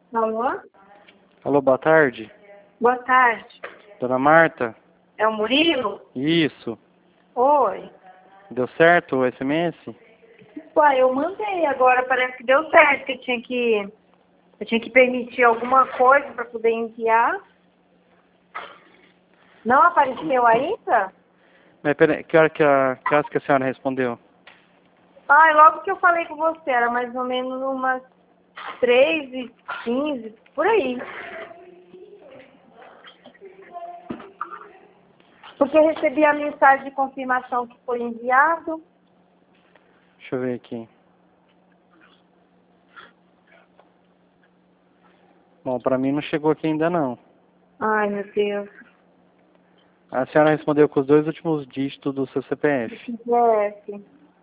Alô? Alô, boa tarde. Boa tarde. Dona Marta? É o Murilo? Isso. Oi. Deu certo o SMS? Uai, eu mandei agora, parece que deu certo, que eu tinha que permitir alguma coisa para poder enviar. Não apareceu ainda? Mas peraí, que horas que a senhora respondeu? Ah, logo que eu falei com você, era mais ou menos umas 3h15, por aí. Porque eu recebi a mensagem de confirmação que foi enviado. Deixa eu ver aqui. Bom, pra mim não chegou aqui ainda não. Ai, meu Deus. A senhora respondeu com os 2 últimos dígitos do seu CPF. CPF.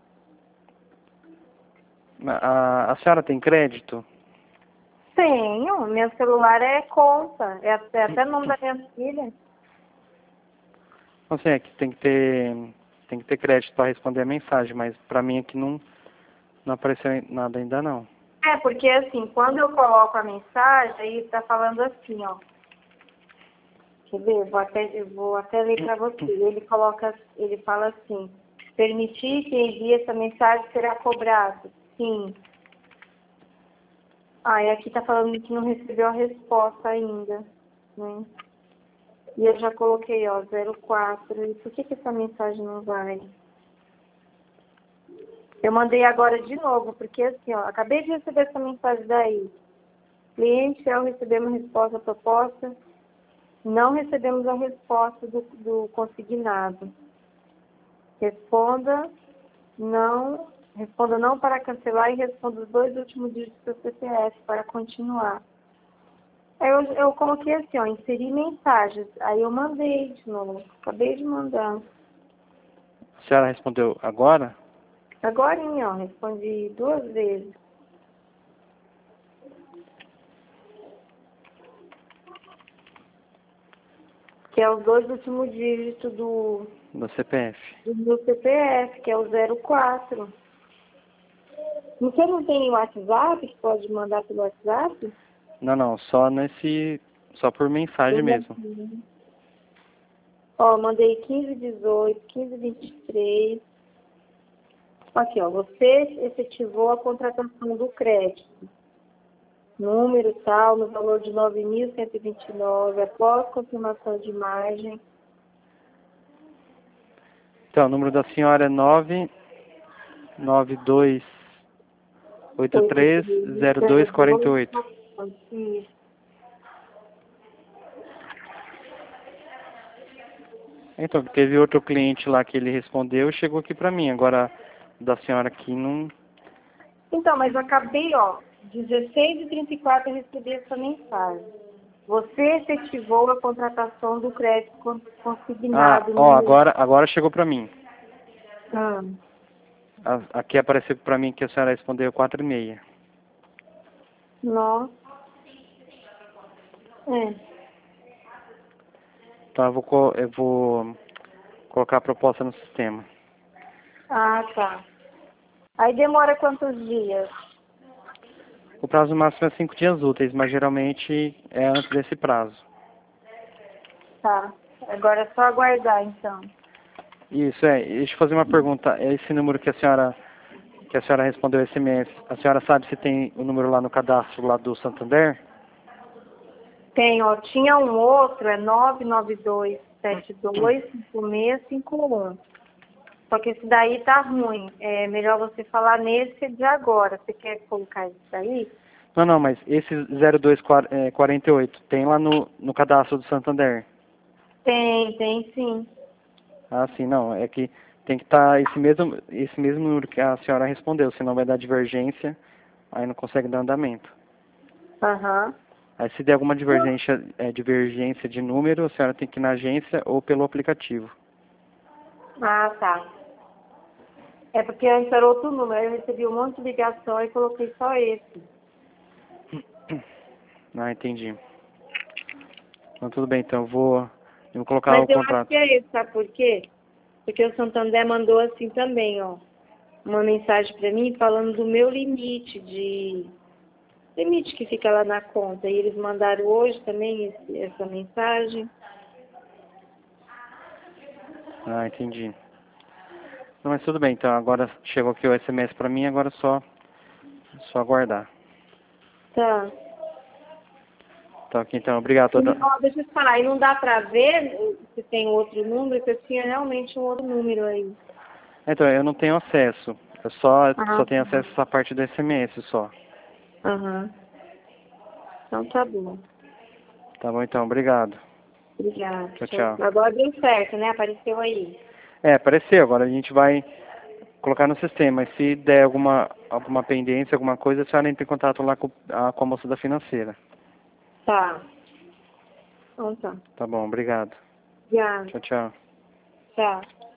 A senhora tem crédito? Tenho. Meu celular é conta. É até o nome da minha filha. Assim, é que tem que ter crédito para responder a mensagem, mas pra mim aqui não apareceu nada ainda não. É, porque assim, quando eu coloco a mensagem, aí tá falando assim, ó. Quer ver? Eu vou até ler para você. Ele fala assim, permitir que envie essa mensagem será cobrado. Sim. Ah, e aqui tá falando que não recebeu a resposta ainda, né? E eu já coloquei, ó, 04. E por que essa mensagem não vai? Eu mandei agora de novo, porque assim, ó, acabei de receber essa mensagem daí. Cliente, ao receber uma resposta à proposta, não recebemos a resposta do consignado. Responda não para cancelar e responda os 2 últimos dígitos do CPF para continuar. Aí eu coloquei assim, ó, inserir mensagens. Aí eu mandei de novo. Acabei de mandar. A senhora respondeu agora? Agorinha, ó, respondi 2 vezes. Que é os 2 últimos dígitos do CPF. meu CPF, que é o 04. Você não tem WhatsApp que pode mandar pelo WhatsApp? Não, só por mensagem mesmo. Ó, mandei 1518, 1523. Aqui, ó, você efetivou a contratação do crédito. Número tal, no valor de 9.129, após confirmação de imagem. Então, o número da senhora é 992830248. Isso. Então, teve outro cliente lá que ele respondeu e chegou aqui pra mim. Agora, da senhora aqui não... Então, mas eu acabei, ó, 16h34 eu recebi essa mensagem. Você efetivou a contratação do crédito consignado Ó, no... agora chegou pra mim. Ah, Aqui apareceu pra mim que a senhora respondeu 4h30. nossa. É. Então, eu vou colocar a proposta no sistema. Ah, tá. Aí demora quantos dias? O prazo máximo é 5 dias úteis, mas geralmente é antes desse prazo. Tá. Agora é só aguardar, então. Isso, deixa eu fazer uma pergunta. É esse número que a senhora respondeu SMS, a senhora sabe se tem o número lá no cadastro lá do Santander? Tem, ó, tinha um outro, é 992725651. Só que esse daí tá ruim. É melhor você falar nesse de agora. Você quer colocar esse daí? Não, mas esse 0248 tem lá no cadastro do Santander? Tem sim. Ah, sim, não. É que tem que estar esse mesmo número que a senhora respondeu, senão vai dar divergência, aí não consegue dar andamento. Aham. Aí se der alguma divergência de número, a senhora tem que ir na agência ou pelo aplicativo. Ah, tá. É porque antes era outro número. Eu recebi um monte de ligação e coloquei só esse. Ah, entendi. Então tudo bem, então eu vou colocar Mas o eu acho contrato. que é esse, sabe por quê? Porque o Santander mandou assim também, ó. Uma mensagem para mim falando do meu limite limite que fica lá na conta. E eles mandaram hoje também essa mensagem. Ah, entendi. Não, mas tudo bem, então agora chegou aqui o SMS pra mim, agora é só aguardar. Tá. Tá aqui então, obrigado. Ó, deixa eu te falar, e não dá pra ver se tem outro número, que eu tinha realmente um outro número aí. Então, eu não tenho acesso. Eu só Ah, tenho acesso a essa parte do SMS só. aham. Então tá bom. Tá bom então, obrigado. Obrigada. Tchau, tchau. Agora deu certo, né? Apareceu aí. É, apareceu, agora a gente vai colocar no sistema. E se der alguma pendência, alguma coisa, a senhora entra em contato lá com a moça da financeira. Tá. Então tá. Tá bom, obrigado. Obrigada. Tchau, tchau. Tchau.